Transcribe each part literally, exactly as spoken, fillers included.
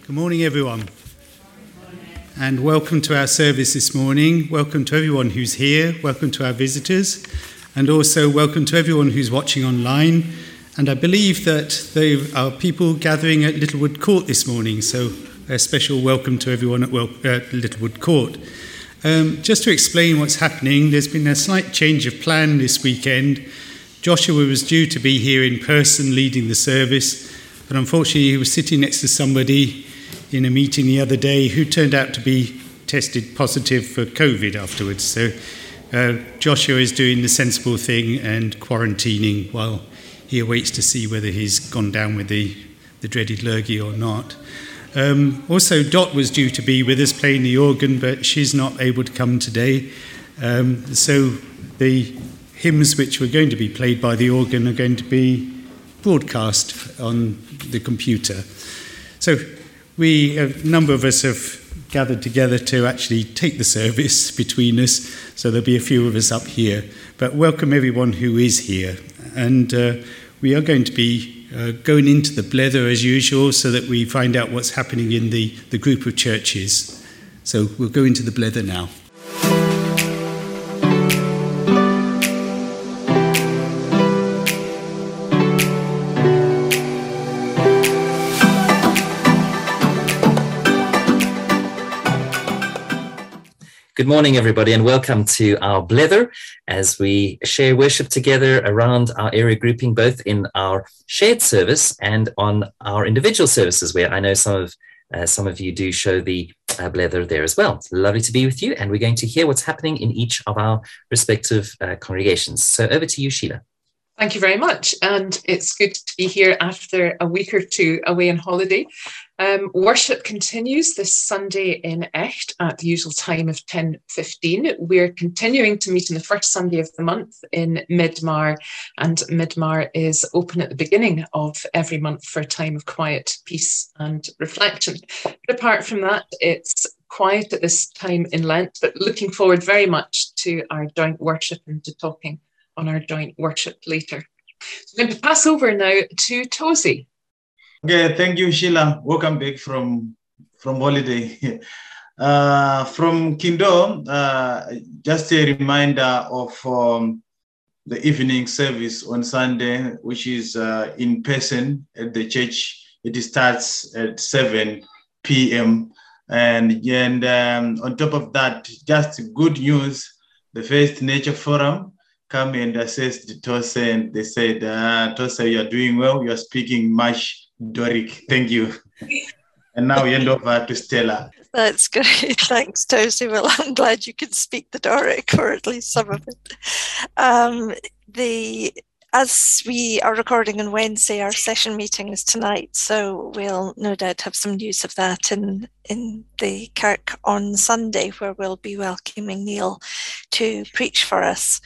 Good morning, everyone, and welcome to our service this morning. Welcome to everyone who's here, welcome to our visitors, and also welcome to everyone who's watching online. And I believe that there are people gathering at Littlewood Court this morning, so a special welcome to everyone at, well, at Littlewood Court. Um, just to explain what's happening, there's been a slight change of plan this weekend. Joshua was due to be here in person leading the service, but unfortunately he was sitting next to somebody in a meeting the other day who turned out to be tested positive for COVID afterwards. So uh, Joshua is doing the sensible thing and quarantining while he awaits to see whether he's gone down with the, the dreaded lurgy or not. Um, also, Dot was due to be with us playing the organ, but she's not able to come today. Um, so the hymns which were going to be played by the organ are going to be broadcast on the computer. So we, a number of us have gathered together to actually take the service between us, so there'll be a few of us up here. But welcome everyone who is here. And uh, we are going to be uh, going into the blether as usual so that we find out what's happening in the, the group of churches. So we'll go into the blether now. Good morning, everybody, and welcome to our blether as we share worship together around our area grouping, both in our shared service and on our individual services, where I know some of uh, some of you do show the uh, blether there as well. It's lovely to be with you, and we're going to hear what's happening in each of our respective uh, congregations. So over to you, Sheila. Thank you very much, and it's good to be here after a week or two away on holiday. Um, worship continues this Sunday in Echt at the usual time of ten fifteen. We're continuing to meet on the first Sunday of the month in Midmar, and Midmar is open at the beginning of every month for a time of quiet, peace and reflection. But apart from that, it's quiet at this time in Lent, but looking forward very much to our joint worship and to talking on our joint worship later. So I'm going to pass over now to Tozy. Okay, thank you, Sheila. Welcome back from, from holiday. uh, from Kindo, uh, just a reminder of um, the evening service on Sunday, which is uh, in person at the church. It starts at seven p.m. And, and um, on top of that, just good news, the First Nature Forum come and assessed Tose, and they said, uh, Tose, you are doing well. You are speaking much Doric. Thank you. And now we hand over to Stella. That's great. Thanks, Tozy. Well, I'm glad you can speak the Doric, or at least some of it. Um, the As we are recording on Wednesday, our session meeting is tonight, so we'll no doubt have some news of that in, in the kirk on Sunday, where we'll be welcoming Neil to preach for us.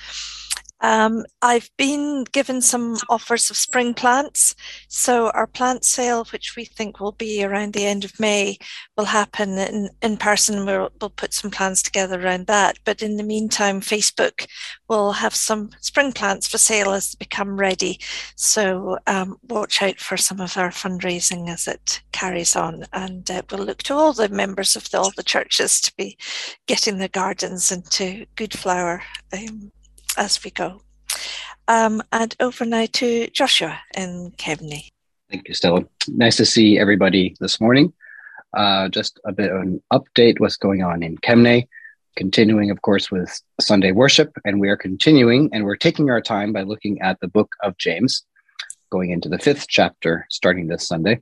Um, I've been given some offers of spring plants. So our plant sale, which we think will be around the end of May, will happen in, in person. We'll, we'll put some plans together around that. But in the meantime, Facebook will have some spring plants for sale as they become ready. So um, watch out for some of our fundraising as it carries on. And uh, we'll look to all the members of the, all the churches to be getting their gardens into good flower um, as we go. Um, and over now to Joshua in Kemnay. Thank you, Stella. Nice to see everybody this morning. Uh, just a bit of an update what's going on in Kemnay. Continuing, of course, with Sunday worship, and we are continuing, and we're taking our time by looking at the book of James, going into the fifth chapter, starting this Sunday.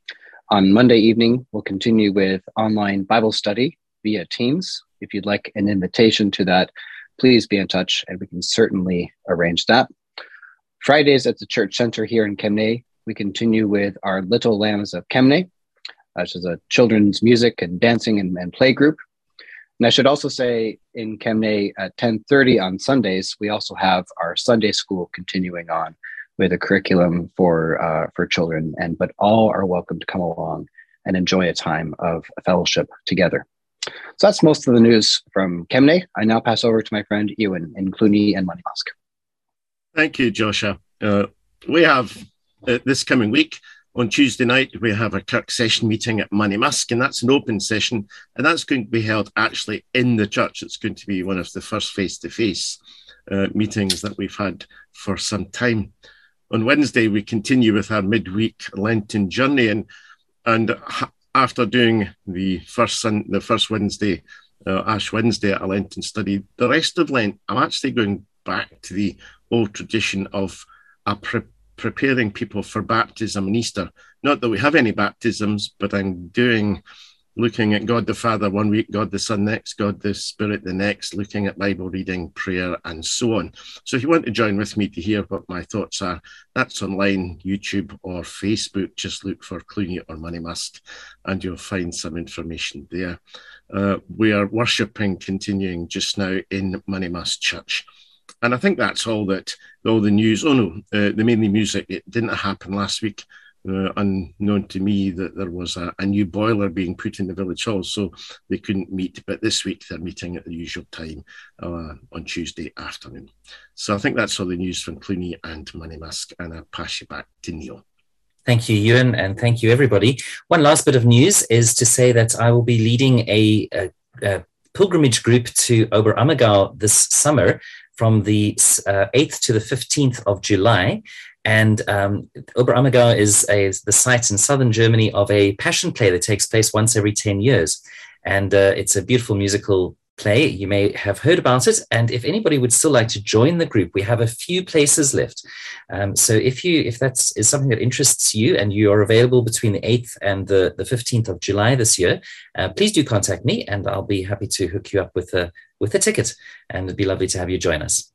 On Monday evening, we'll continue with online Bible study via Teams. If you'd like an invitation to that, please be in touch and we can certainly arrange that. Fridays at the Church Center here in Kemnay, we continue with our Little Lambs of Kemnay, which is a children's music and dancing and, and play group. And I should also say in Kemnay at ten thirty on Sundays, we also have our Sunday school continuing on with a curriculum for uh, for children, and but all are welcome to come along and enjoy a time of fellowship together. So that's most of the news from Kemnay. I now pass over to my friend Ewan in Cluny and Monymusk. Thank you, Joshua. Uh, we have uh, this coming week On Tuesday night, we have a Kirk session meeting at Monymusk, and that's an open session, and that's going to be held actually in the church. It's going to be one of the first face-to-face uh, meetings that we've had for some time. On Wednesday, we continue with our midweek Lenten journey, and and after doing the first sun, the first Wednesday, uh, Ash Wednesday at a Lenten study, the rest of Lent, I'm actually going back to the old tradition of a pre preparing people for baptism and Easter. Not that we have any baptisms, but I'm doing, looking at God the Father one week, God the Son next, God the Spirit the next, looking at Bible reading, prayer, and so on. So if you want to join with me to hear what my thoughts are, that's online, YouTube or Facebook. Just look for Cluny or Monymusk and you'll find some information there. Uh, we are worshipping continuing just now in Monymusk Church. And I think that's all that, all the news. Oh no, uh, the mainly music, it didn't happen last week. Uh, unknown to me that there was a, a new boiler being put in the village hall, so they couldn't meet. But this week they're meeting at the usual time uh, on Tuesday afternoon. So I think that's all the news from Cluny and Monymusk, and I'll pass you back to Neil. Thank you, Ewan, and thank you, everybody. One last bit of news is to say that I will be leading a, a, a pilgrimage group to Oberammergau this summer from the uh, eighth to the fifteenth of July. And um, Oberammergau is, a, is the site in southern Germany of a passion play that takes place once every ten years. And uh, it's a beautiful musical play. You may have heard about it. And if anybody would still like to join the group, we have a few places left. Um, so if you if that's is something that interests you and you are available between the eighth and the, the fifteenth of July this year, uh, please do contact me and I'll be happy to hook you up with a, with a ticket. And it'd be lovely to have you join us.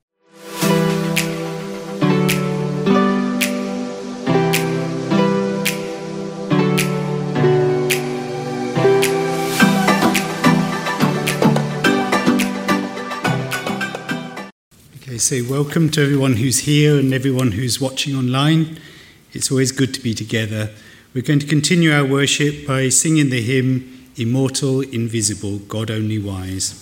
Okay, so welcome to everyone who's here and everyone who's watching online. It's always good to be together. We're going to continue our worship by singing the hymn, Immortal, Invisible, God Only Wise.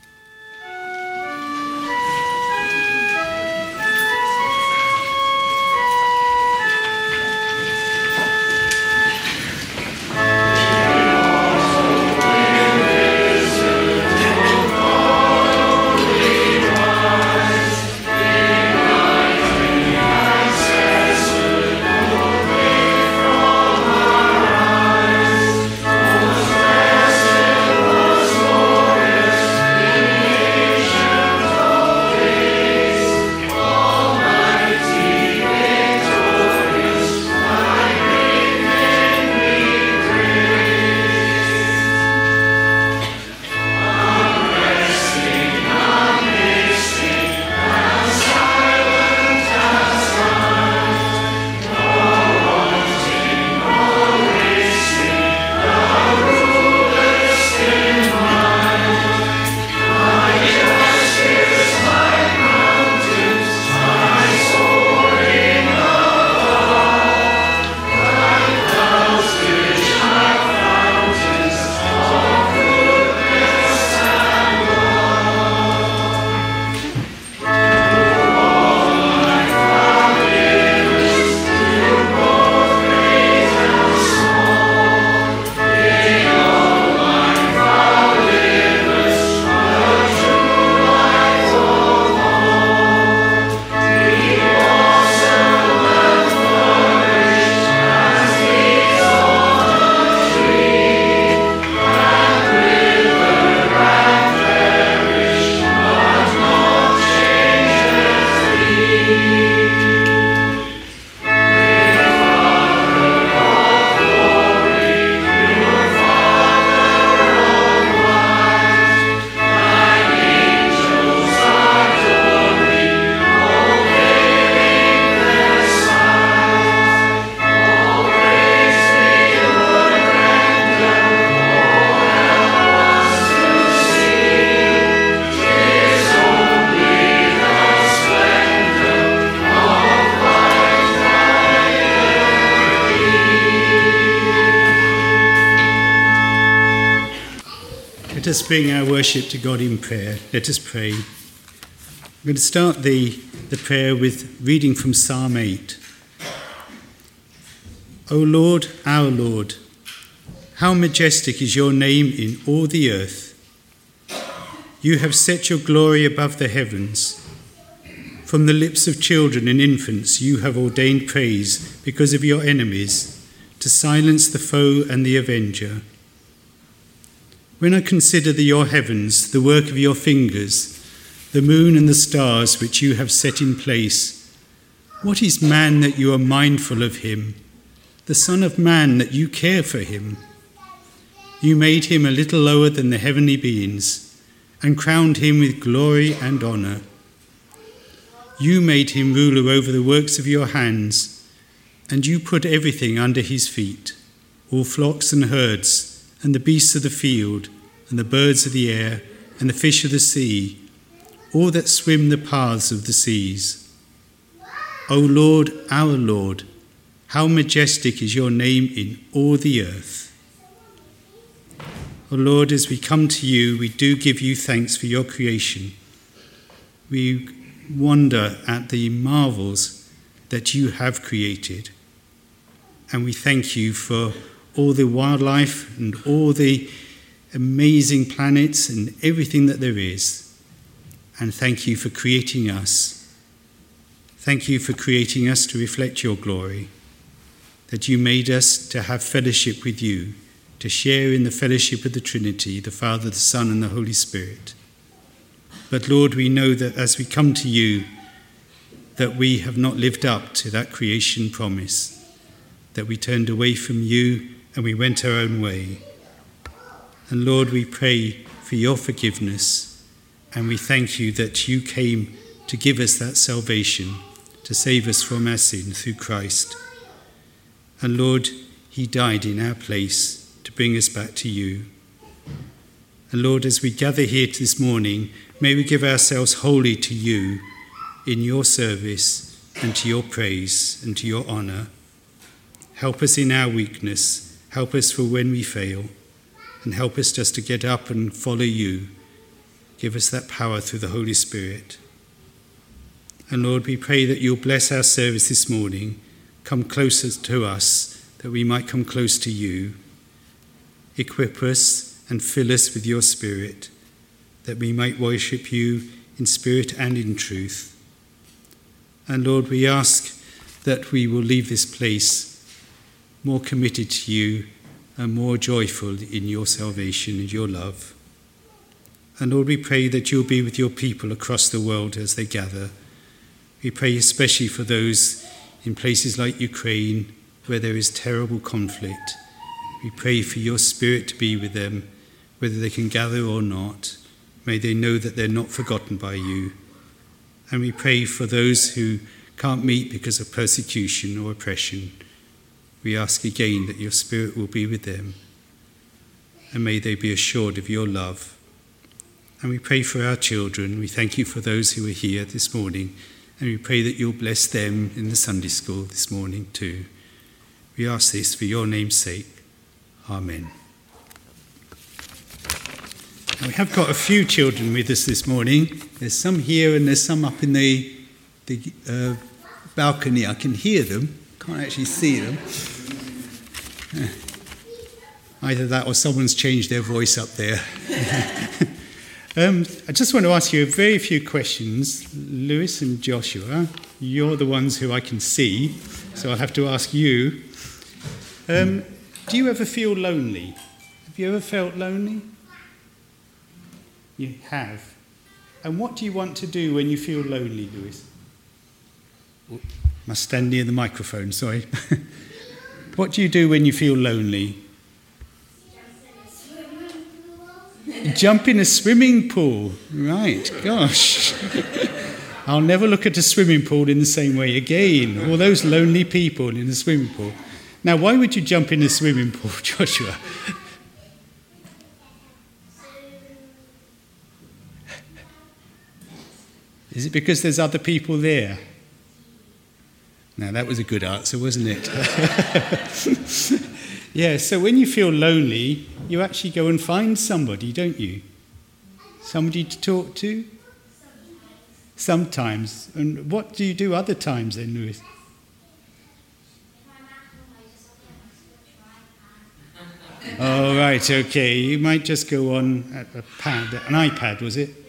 Let us bring our worship to God in prayer. Let us pray. I'm going to start the, the prayer with reading from Psalm eight. O Lord, our Lord, how majestic is your name in all the earth. You have set your glory above the heavens. From the lips of children and infants you have ordained praise because of your enemies, to silence the foe and the avenger. When I consider the, your heavens, the work of your fingers, the moon and the stars which you have set in place, what is man that you are mindful of him, the Son of Man that you care for him? You made him a little lower than the heavenly beings, and crowned him with glory and honour. You made him ruler over the works of your hands, and you put everything under his feet, all flocks and herds, and the beasts of the field, and the birds of the air, and the fish of the sea, all that swim the paths of the seas. O Lord, our Lord, how majestic is your name in all the earth. O Lord, as we come to you, we do give you thanks for your creation. We wonder at the marvels that you have created. And we thank you for all the wildlife and all the amazing planets and everything that there is. And thank you for creating us. Thank you for creating us to reflect your glory, that you made us to have fellowship with you, to share in the fellowship of the Trinity, the Father, the Son, and the Holy Spirit. But Lord, we know that as we come to you, that we have not lived up to that creation promise, that we turned away from you and we went our own way. And Lord, we pray for your forgiveness, and we thank you that you came to give us that salvation, to save us from our sin through Christ. And Lord, he died in our place to bring us back to you. And Lord, as we gather here this morning, may we give ourselves wholly to you in your service and to your praise and to your honour. Help us in our weakness. Help us for when we fail. And help us just to get up and follow you. Give us that power through the Holy Spirit. And Lord, we pray that you'll bless our service this morning. Come closer to us, that we might come close to you. Equip us and fill us with your Spirit, that we might worship you in spirit and in truth. And Lord, we ask that we will leave this place more committed to you and more joyful in your salvation and your love. And Lord, we pray that you'll be with your people across the world as they gather. We pray especially for those in places like Ukraine where there is terrible conflict. We pray for your Spirit to be with them, whether they can gather or not. May they know that they're not forgotten by you. And we pray for those who can't meet because of persecution or oppression. We ask again that your Spirit will be with them, and may they be assured of your love. And we pray for our children. We thank you for those who are here this morning, and we pray that you'll bless them in the Sunday school this morning too. We ask this for your name's sake. Amen. We have got a few children with us this morning. There's some here and there's some up in the, the uh, balcony. I can hear them, can't actually see them. Either that or someone's changed their voice up there. um, I just want to ask you a very few questions. Lewis and Joshua, you're the ones who I can see, so I'll have to ask you. Um, do you ever feel lonely? Have you ever felt lonely? You have. And what do you want to do when you feel lonely, Lewis? Oh, must stand near the microphone, sorry. What do you do when you feel lonely? Jump in a swimming pool. Right, gosh. I'll never look at a swimming pool in the same way again. All those lonely people in a swimming pool. Now, why would you jump in a swimming pool, Joshua? Is it because there's other people there? Now, that was a good answer, wasn't it? Yeah, so when you feel lonely, you actually go and find somebody, don't you? Somebody to talk to? Sometimes. And what do you do other times then, Lewis? Oh, right, okay. You might just go on a, a pad, an iPad, was it?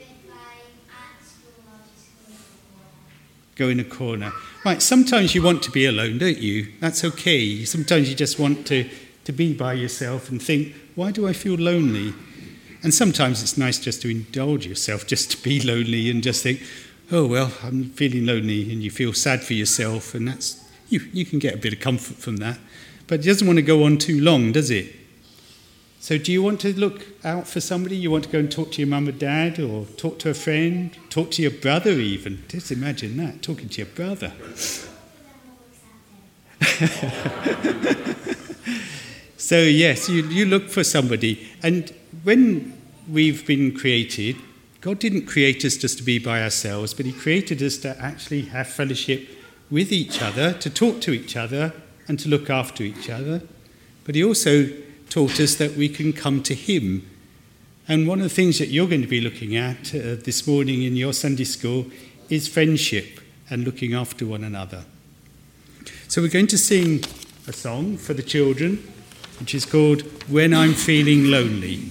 Go in a corner. Right, sometimes you want to be alone, don't you? That's okay. Sometimes you just want to, to be by yourself and think, why do I feel lonely? And sometimes it's nice just to indulge yourself, just to be lonely and just think, oh, well, I'm feeling lonely, and you feel sad for yourself, and that's you, you can get a bit of comfort from that. But it doesn't want to go on too long, does it? So do you want to look out for somebody? You want to go and talk to your mum or dad, or talk to a friend, talk to your brother even? Just imagine that, talking to your brother. So yes, you, you look for somebody. And when we've been created, God didn't create us just to be by ourselves, but he created us to actually have fellowship with each other, to talk to each other and to look after each other. But he also taught us that we can come to him. And one of the things that you're going to be looking at uh, this morning in your Sunday school is friendship and looking after one another. So we're going to sing a song for the children, which is called When I'm Feeling Lonely.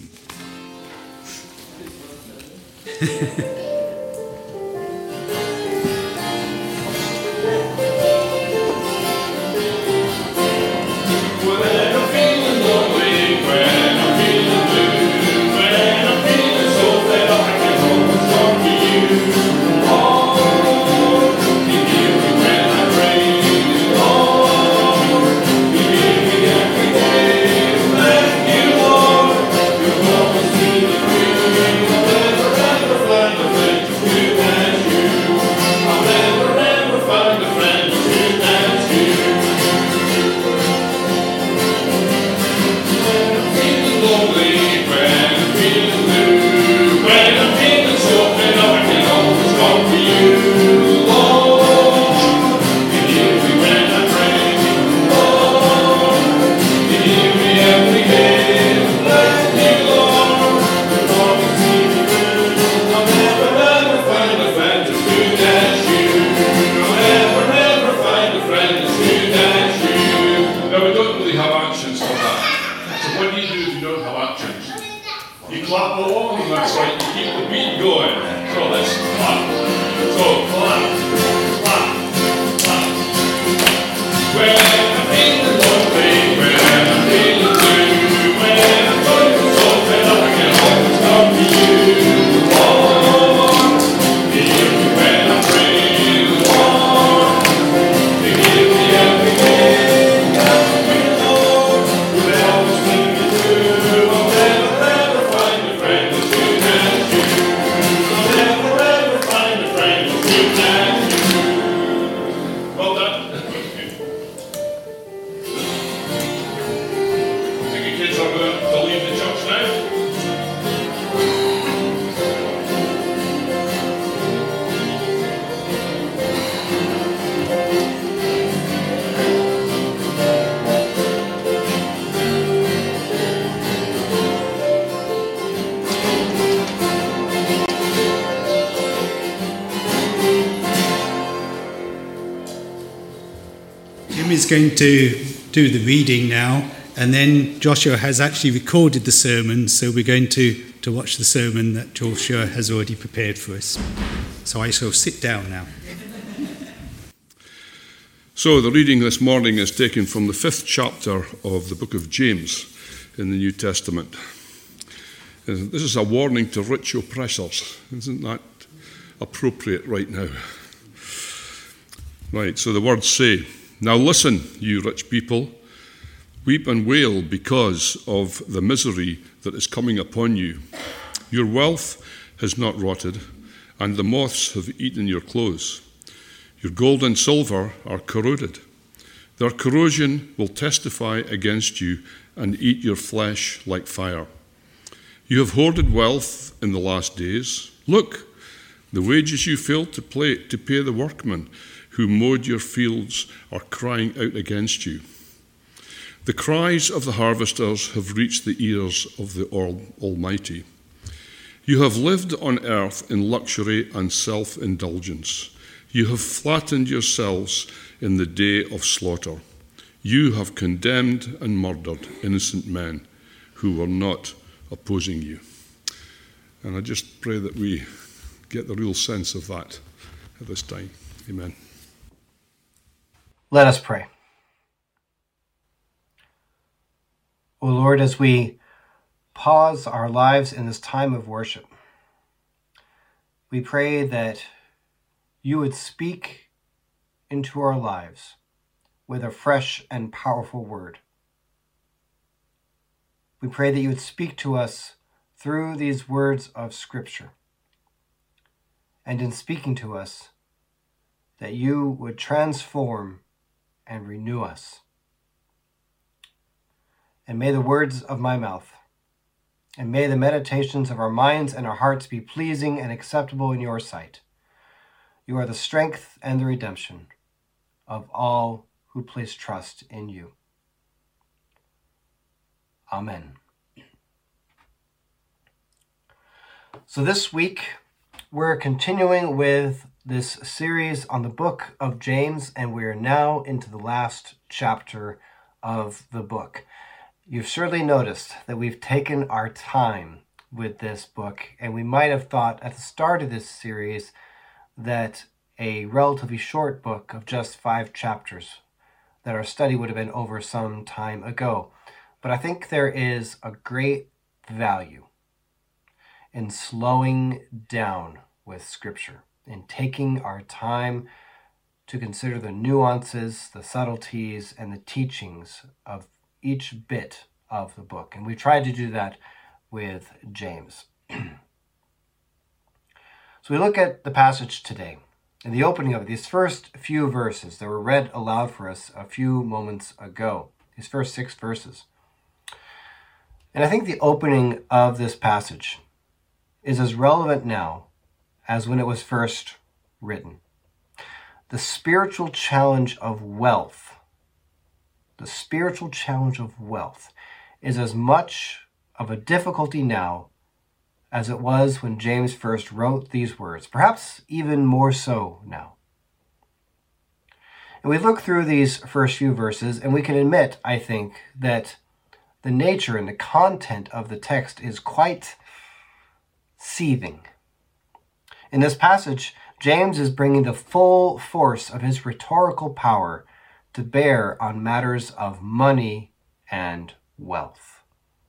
Is going to do the reading now, and then Joshua has actually recorded the sermon, so we're going to, to watch the sermon that Joshua has already prepared for us. So I shall sit down now. So the reading this morning is taken from the fifth chapter of the book of James in the New Testament. This is a warning to rich oppressors. Isn't that appropriate right now? Right, so the words say, "Now listen, you rich people, weep and wail because of the misery that is coming upon you. Your wealth has not rotted, and the moths have eaten your clothes. Your gold and silver are corroded. Their corrosion will testify against you and eat your flesh like fire. You have hoarded wealth in the last days. Look, the wages you failed to pay, to pay the workmen who mowed your fields are crying out against you. The cries of the harvesters have reached the ears of the Almighty. You have lived on earth in luxury and self-indulgence. You have flattened yourselves in the day of slaughter. You have condemned and murdered innocent men. who are not opposing you. And I just pray that we get the real sense of that at this time. Amen. Let us pray. O Lord, as we pause our lives in this time of worship, we pray that you would speak into our lives with a fresh and powerful word. We pray that you would speak to us through these words of Scripture. And in speaking to us, that you would transform and renew us. And may the words of my mouth, and may the meditations of our minds and our hearts be pleasing and acceptable in your sight. You are the strength and the redemption of all who place trust in you. Amen. So this week, we're continuing with this series on the book of James, and we are now into the last chapter of the book. You've surely noticed that we've taken our time with this book, and we might have thought at the start of this series that a relatively short book of just five chapters, that our study would have been over some time ago. But I think there is a great value in slowing down with Scripture, in taking our time to consider the nuances, the subtleties, and the teachings of each bit of the book. And we tried to do that with James. So we look at the passage today. In the opening of it, these first few verses that were read aloud for us a few moments ago, these first six verses. And I think the opening of this passage is as relevant now as when it was first written. The spiritual challenge of wealth, the spiritual challenge of wealth is as much of a difficulty now as it was when James first wrote these words, perhaps even more so now. And we look through these first few verses, and we can admit, I think, that the nature and the content of the text is quite seething. In this passage, James is bringing the full force of his rhetorical power to bear on matters of money and wealth.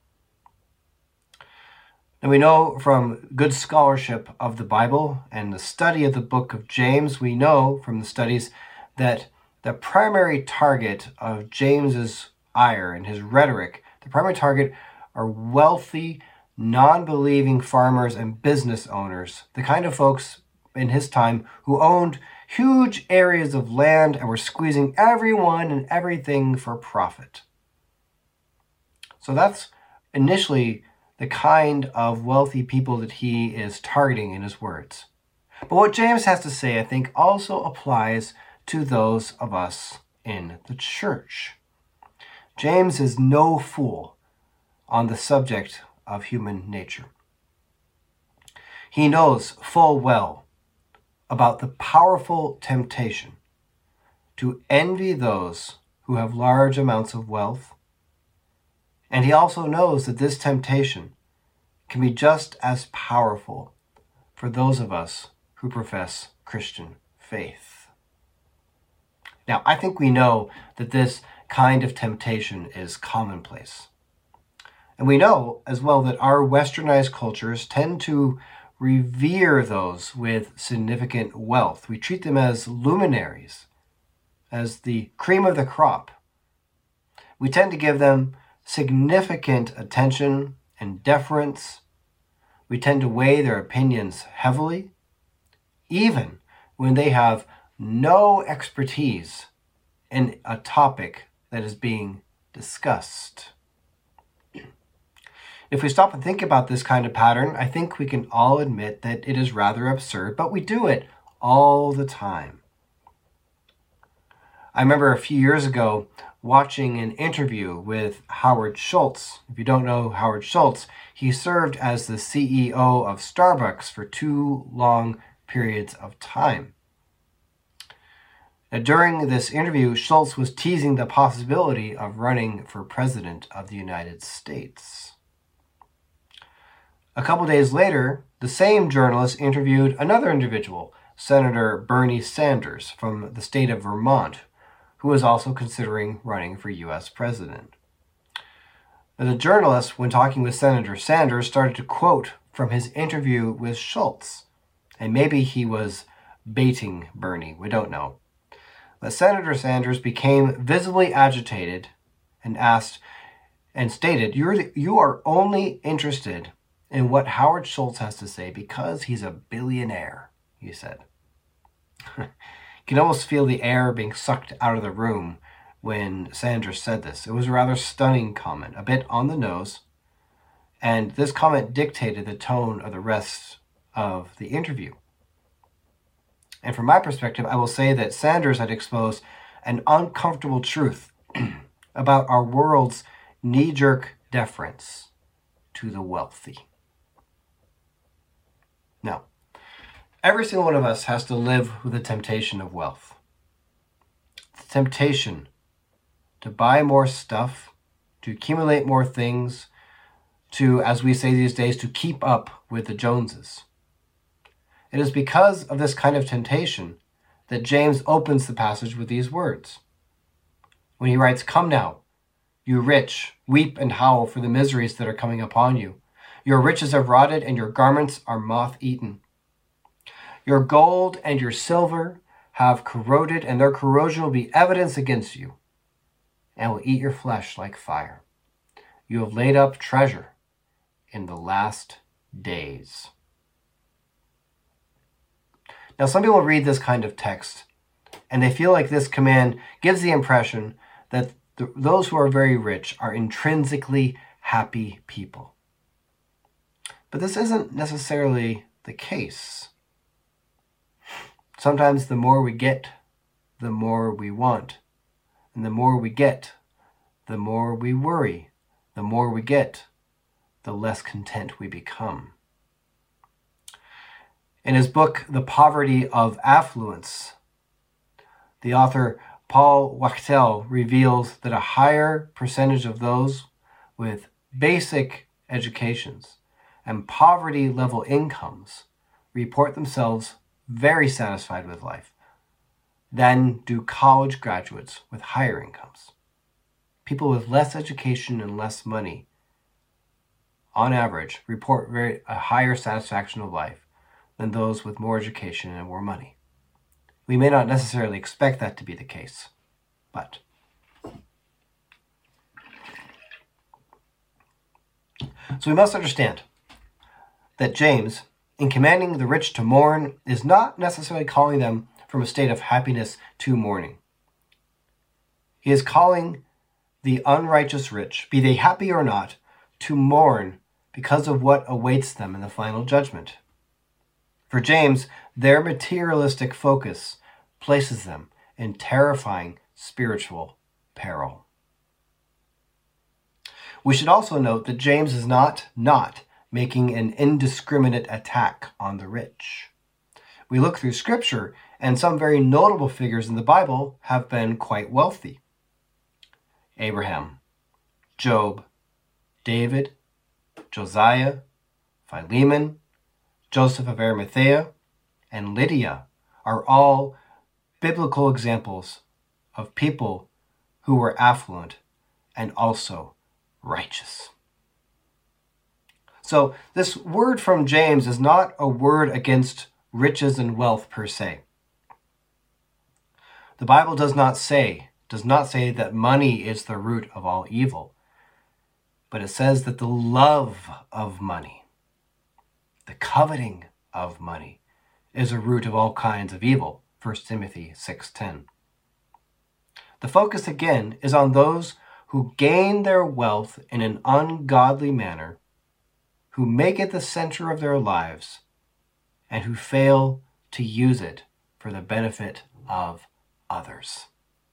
And we know from good scholarship of the Bible and the study of the book of James, we know from the studies that the primary target of James's ire and his rhetoric, the primary target are wealthy, non-believing farmers and business owners, the kind of folks in his time who owned huge areas of land and were squeezing everyone and everything for profit. So that's initially the kind of wealthy people that he is targeting in his words. But what James has to say, I think, also applies to those of us in the church. James is no fool on the subject of human nature. He knows full well about the powerful temptation to envy those who have large amounts of wealth, and he also knows that this temptation can be just as powerful for those of us who profess Christian faith. Now, I think we know that this kind of temptation is commonplace. And we know as well that our westernized cultures tend to revere those with significant wealth. We treat them as luminaries, as the cream of the crop. We tend to give them significant attention and deference. We tend to weigh their opinions heavily, even when they have no expertise in a topic that is being discussed. If we stop and think about this kind of pattern, I think we can all admit that it is rather absurd, but we do it all the time. I remember a few years ago watching an interview with Howard Schultz. If you don't know Howard Schultz, he served as the C E O of Starbucks for two long periods of time. Now, during this interview, Schultz was teasing the possibility of running for president of the United States. A couple days later, the same journalist interviewed another individual, Senator Bernie Sanders from the state of Vermont, who was also considering running for U S president. The journalist, when talking with Senator Sanders, started to quote from his interview with Schultz. And maybe he was baiting Bernie, we don't know. But Senator Sanders became visibly agitated and asked and stated, You're the, you are only interested in what Howard Schultz has to say because he's a billionaire, he said. You can almost feel the air being sucked out of the room when Sanders said this. It was a rather stunning comment, a bit on the nose, and this comment dictated the tone of the rest of the interview. And from my perspective, I will say that Sanders had exposed an uncomfortable truth about our world's knee-jerk deference to the wealthy. Now, every single one of us has to live with the temptation of wealth. The temptation to buy more stuff, to accumulate more things, to, as we say these days, to keep up with the Joneses. It is because of this kind of temptation that James opens the passage with these words. When he writes, Come now, you rich, weep and howl for the miseries that are coming upon you. Your riches have rotted and your garments are moth-eaten. Your gold and your silver have corroded, and their corrosion will be evidence against you, and will eat your flesh like fire. You have laid up treasure in the last days. Now, some people read this kind of text, and they feel like this command gives the impression that the, those who are very rich are intrinsically happy people. But this isn't necessarily the case. Sometimes the more we get, the more we want. And the more we get, the more we worry. The more we get, the less content we become. In his book, The Poverty of Affluence, the author Paul Wachtel reveals that a higher percentage of those with basic educations and poverty-level incomes report themselves very satisfied with life than do college graduates with higher incomes. People with less education and less money, on average, report very, a higher satisfaction of life than those with more education and more money. We may not necessarily expect that to be the case, but so we must understand that James, in commanding the rich to mourn, is not necessarily calling them from a state of happiness to mourning. He is calling the unrighteous rich, be they happy or not, to mourn because of what awaits them in the final judgment. For James, their materialistic focus places them in terrifying spiritual peril. We should also note that James is not not making an indiscriminate attack on the rich. We look through Scripture, and some very notable figures in the Bible have been quite wealthy. Abraham, Job, David, Josiah, Philemon, Joseph of Arimathea, and Lydia are all biblical examples of people who were affluent and also righteous. So this word from James is not a word against riches and wealth per se. The Bible does not say, does not say that money is the root of all evil, but it says that the love of money, the coveting of money, is a root of all kinds of evil, First Timothy six ten. The focus again is on those who gain their wealth in an ungodly manner, who make it the center of their lives, and who fail to use it for the benefit of others.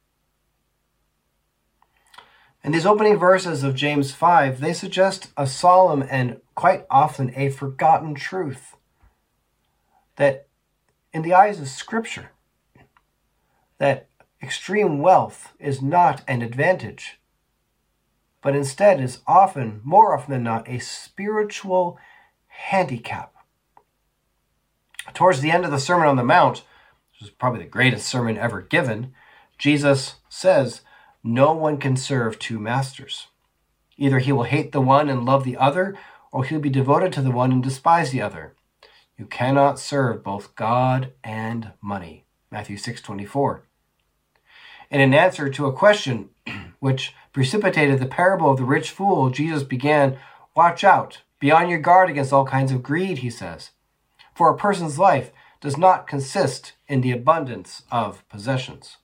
In these opening verses of James five, they suggest a solemn and quite often a forgotten truth, that in the eyes of Scripture, that extreme wealth is not an advantage, but instead is often, more often than not, a spiritual handicap. Towards the end of the Sermon on the Mount, which is probably the greatest sermon ever given, Jesus says, no one can serve two masters. Either he will hate the one and love the other, or he'll be devoted to the one and despise the other. You cannot serve both God and money. Matthew six twenty-four. In an answer to a question which precipitated the parable of the rich fool, Jesus began, watch out, be on your guard against all kinds of greed, he says. For a person's life does not consist in the abundance of possessions.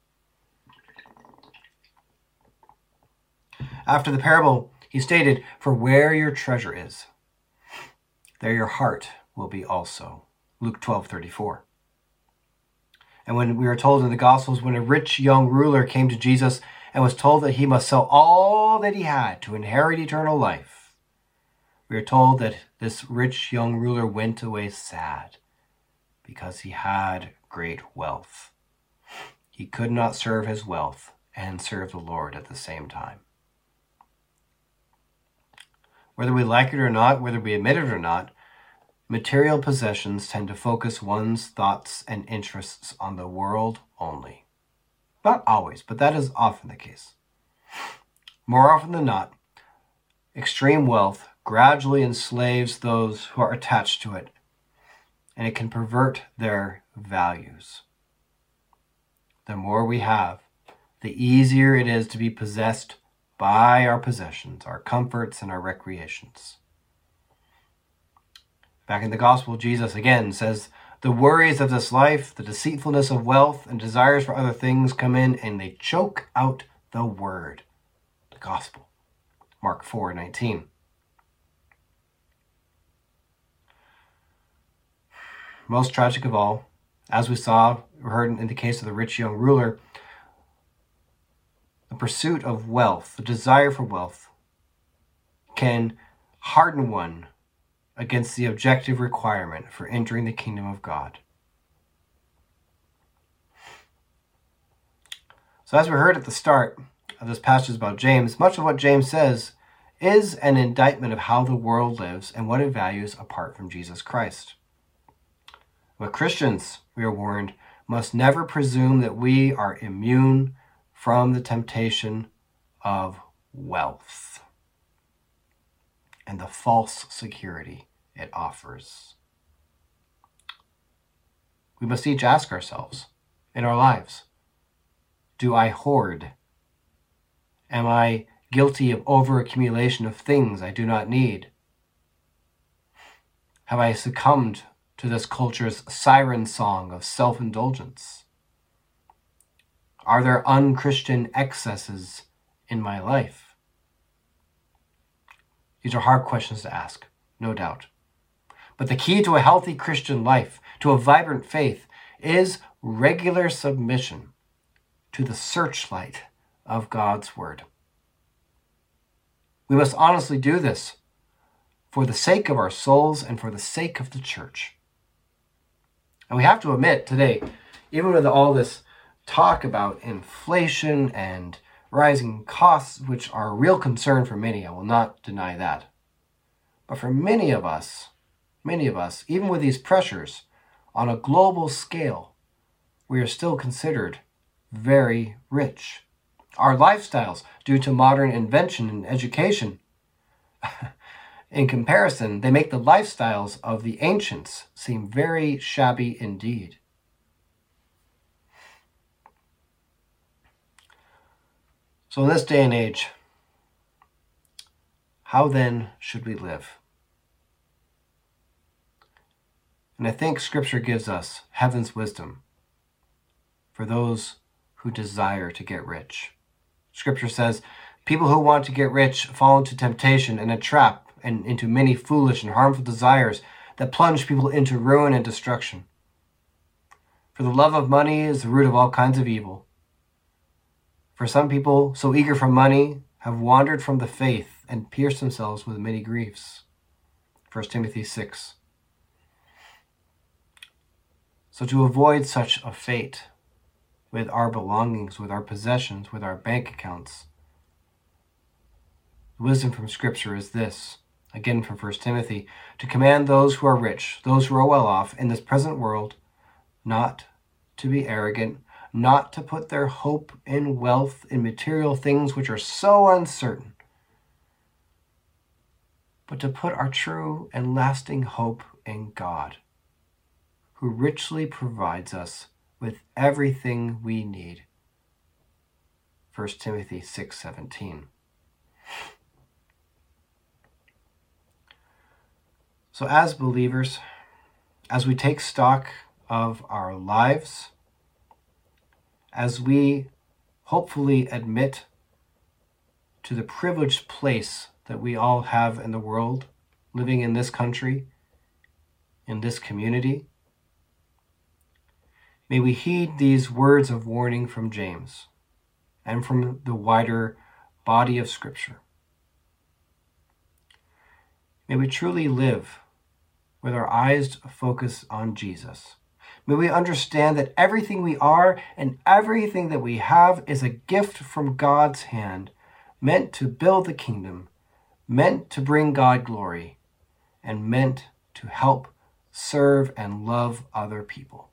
After the parable, he stated, for where your treasure is, there your heart will be also. Luke twelve thirty-four. And when we are told in the Gospels, when a rich young ruler came to Jesus and was told that he must sell all that he had to inherit eternal life, we are told that this rich young ruler went away sad because he had great wealth. He could not serve his wealth and serve the Lord at the same time. Whether we like it or not, whether we admit it or not, material possessions tend to focus one's thoughts and interests on the world only. Not always, but that is often the case. More often than not, extreme wealth gradually enslaves those who are attached to it, and it can pervert their values. The more we have, the easier it is to be possessed by our possessions, our comforts, and our recreations. Back in the Gospel, Jesus again says, the worries of this life, the deceitfulness of wealth, and desires for other things come in and they choke out the word, the Gospel. Mark four nineteen. Most tragic of all, as we saw, heard in the case of the rich young ruler, the pursuit of wealth, the desire for wealth, can harden one against the objective requirement for entering the kingdom of God. So as we heard at the start of this passage about James, much of what James says is an indictment of how the world lives and what it values apart from Jesus Christ. But Christians, we are warned, must never presume that we are immune from the temptation of wealth and the false security it offers. We must each ask ourselves in our lives, do I hoard? Am I guilty of overaccumulation of things I do not need? Have I succumbed to this culture's siren song of self-indulgence? Are there unchristian excesses in my life? These are hard questions to ask, no doubt. But the key to a healthy Christian life, to a vibrant faith, is regular submission to the searchlight of God's Word. We must honestly do this for the sake of our souls and for the sake of the church. And we have to admit today, even with all this talk about inflation and rising costs, which are a real concern for many, I will not deny that. But for many of us, many of us, even with these pressures on a global scale, we are still considered very rich. Our lifestyles, due to modern invention and education, in comparison, they make the lifestyles of the ancients seem very shabby indeed. So in this day and age, how then should we live? And I think Scripture gives us heaven's wisdom for those who desire to get rich. Scripture says, people who want to get rich fall into temptation and a trap and into many foolish and harmful desires that plunge people into ruin and destruction. For the love of money is the root of all kinds of evil. For some people, so eager for money, have wandered from the faith and pierced themselves with many griefs. First Timothy six. So to avoid such a fate with our belongings, with our possessions, with our bank accounts, the wisdom from Scripture is this. again from First Timothy, to command those who are rich, those who are well off in this present world, not to be arrogant, not to put their hope in wealth, in material things which are so uncertain, but to put our true and lasting hope in God, who richly provides us with everything we need. First Timothy six seventeen. So as believers, as we take stock of our lives, as we hopefully admit to the privileged place that we all have in the world, living in this country, in this community, may we heed these words of warning from James and from the wider body of Scripture. May we truly live with our eyes focused on Jesus. May we understand that everything we are and everything that we have is a gift from God's hand, meant to build the kingdom, meant to bring God glory, and meant to help serve and love other people.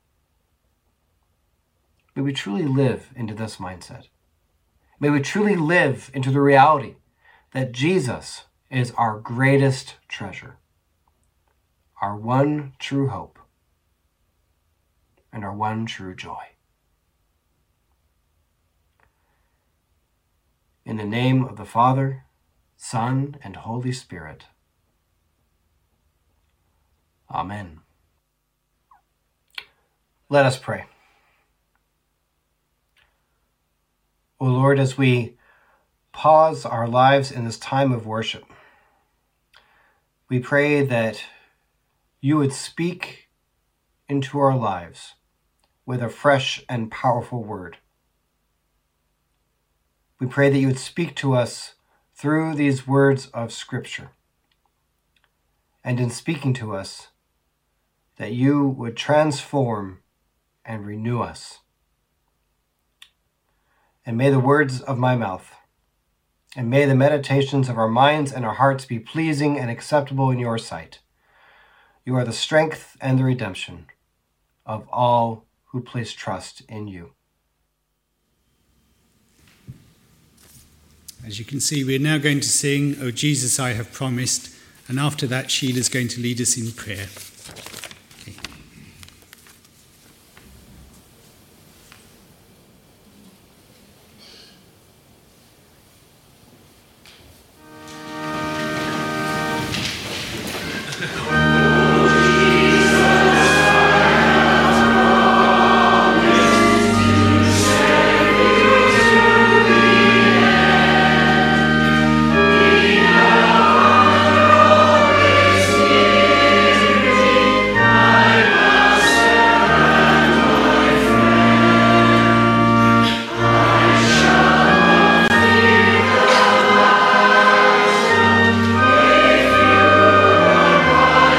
May we truly live into this mindset. May we truly live into the reality that Jesus is our greatest treasure, our one true hope, and our one true joy. In the name of the Father, Son, and Holy Spirit. Amen. Let us pray. O Lord, as we pause our lives in this time of worship, we pray that you would speak into our lives with a fresh and powerful word. We pray that you would speak to us through these words of Scripture. And in speaking to us, that you would transform and renew us. And may the words of my mouth, and may the meditations of our minds and our hearts be pleasing and acceptable in your sight. You are the strength and the redemption of all who place trust in you. As you can see, we're now going to sing, O Jesus, I Have Promised, and after that, Sheila's going to lead us in prayer. Okay. Thank you.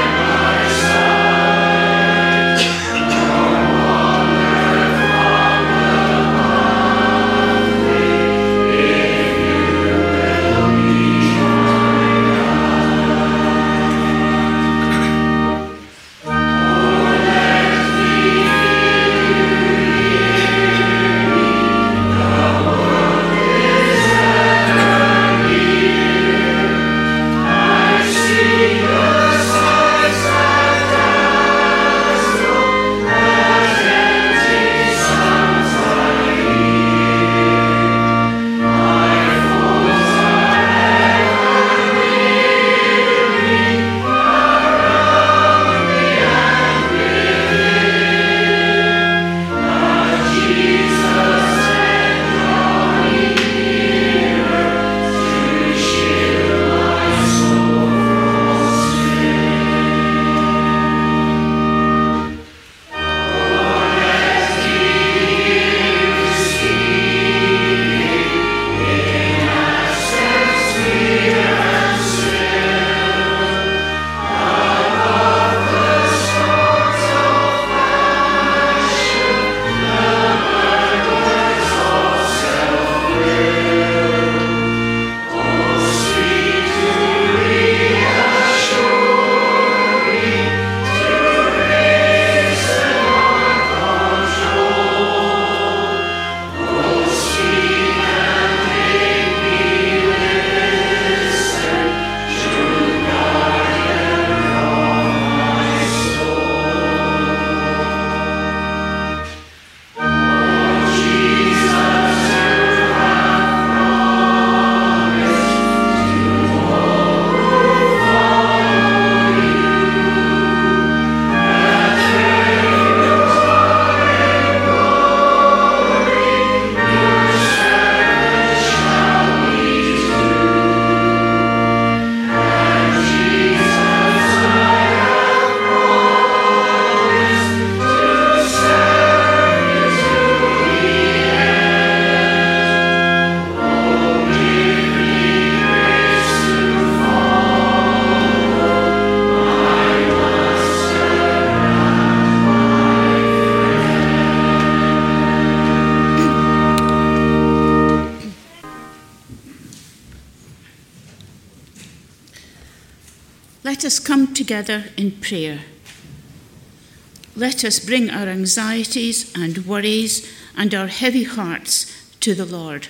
let us come together in prayer. Let us bring our anxieties and worries and our heavy hearts to the Lord.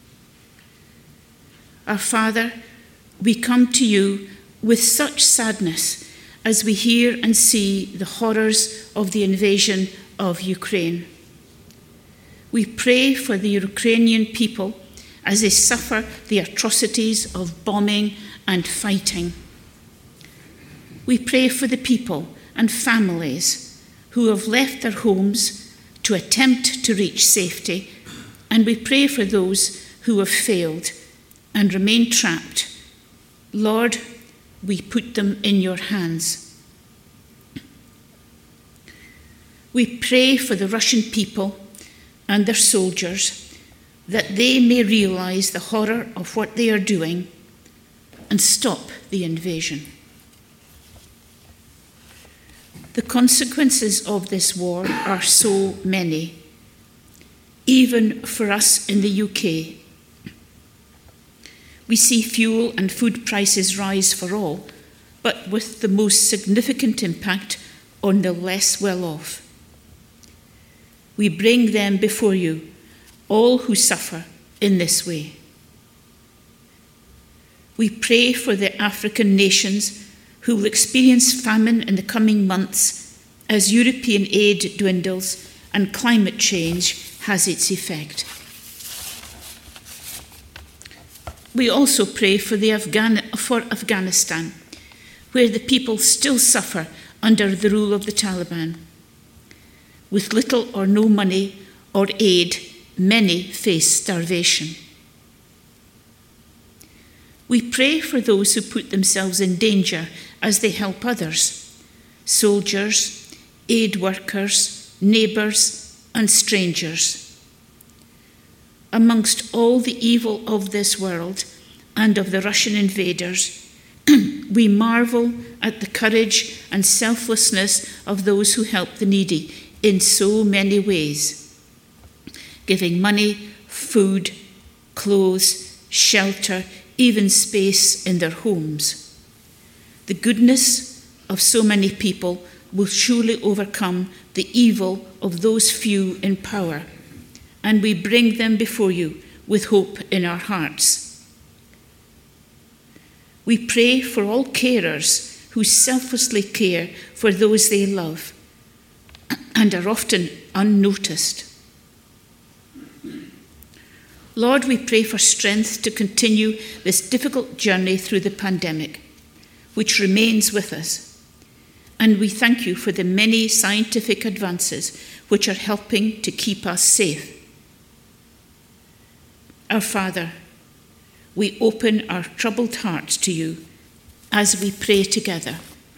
Our Father, we come to you with such sadness as we hear and see the horrors of the invasion of Ukraine. We pray for the Ukrainian people as they suffer the atrocities of bombing and fighting. We pray for the people and families who have left their homes to attempt to reach safety, and we pray for those who have failed and remain trapped. Lord, we put them in your hands. We pray for the Russian people and their soldiers, that they may realize the horror of what they are doing and stop the invasion. The consequences of this war are so many, even for us in the U K. We see fuel and food prices rise for all, but with the most significant impact on the less well-off. We bring them before you, all who suffer in this way. We pray for the African nations who will experience famine in the coming months as European aid dwindles and climate change has its effect. We also pray for, the Afghan- for Afghanistan, where the people still suffer under the rule of the Taliban. With little or no money or aid, many face starvation. We pray for those who put themselves in danger as they help others, soldiers, aid workers, neighbours, and strangers. Amongst all the evil of this world and of the Russian invaders, we marvel at the courage and selflessness of those who help the needy in so many ways, giving money, food, clothes, shelter, even space in their homes. The goodness of so many people will surely overcome the evil of those few in power, and we bring them before you with hope in our hearts. We pray for all carers who selflessly care for those they love and are often unnoticed. Lord, we pray for strength to continue this difficult journey through the pandemic, which remains with us. And we thank you for the many scientific advances which are helping to keep us safe. Our Father, we open our troubled hearts to you as we pray together.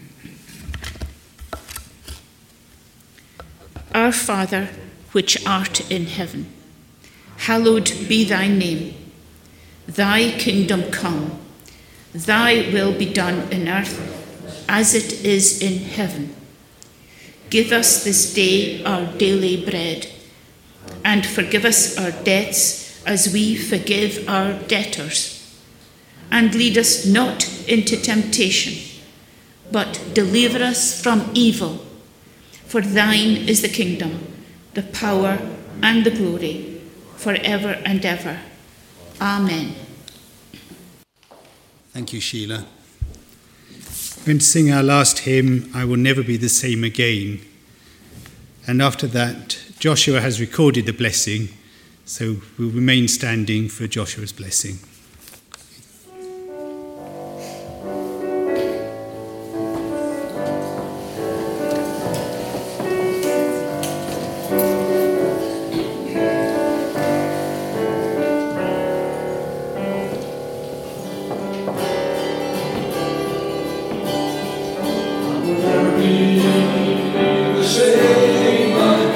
Our Father, which art in heaven, hallowed be thy name. Thy kingdom come, thy will be done in earth as it is in heaven. Give us this day our daily bread, and forgive us our debts as we forgive our debtors. And lead us not into temptation, but deliver us from evil. For thine is the kingdom, the power, and the glory, forever and ever. Amen. Thank you, Sheila. We're going to sing our last hymn, I Will Never Be the Same Again. And after that, Joshua has recorded the blessing, so we'll remain standing for Joshua's blessing.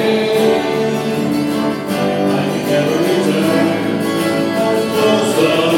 Close the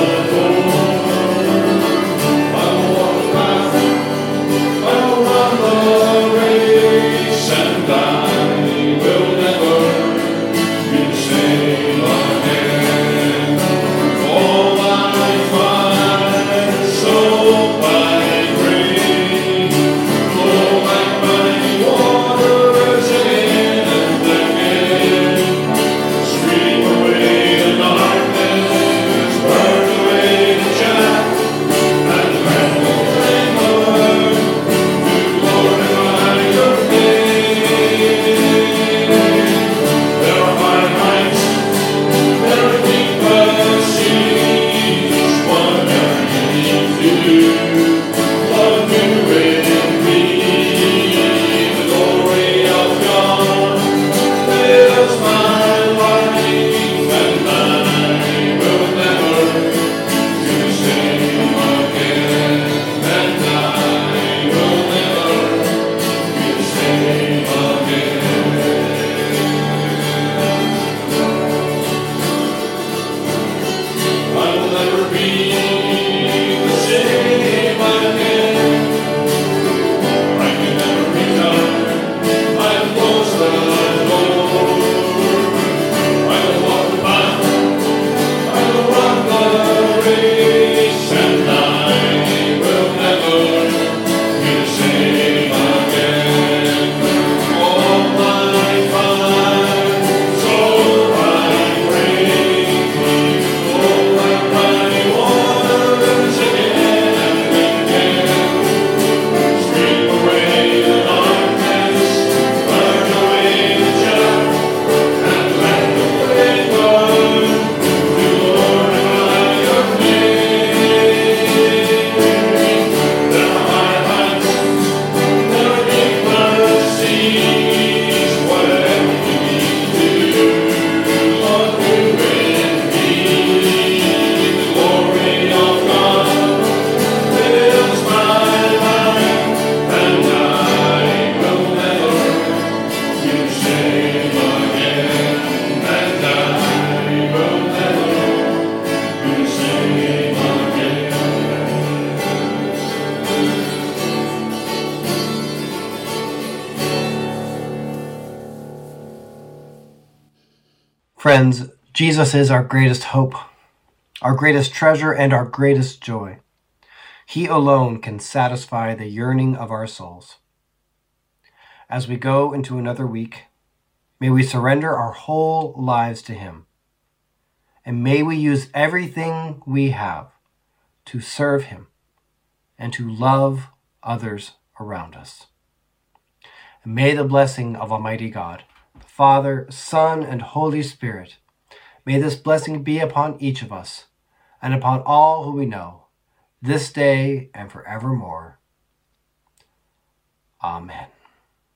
Friends, Jesus is our greatest hope, our greatest treasure, and our greatest joy. He alone can satisfy the yearning of our souls. As we go into another week, may we surrender our whole lives to Him, and may we use everything we have to serve Him and to love others around us. And may the blessing of Almighty God, the Father, Son, and Holy Spirit, may this blessing be upon each of us and upon all who we know, this day and forevermore. Amen.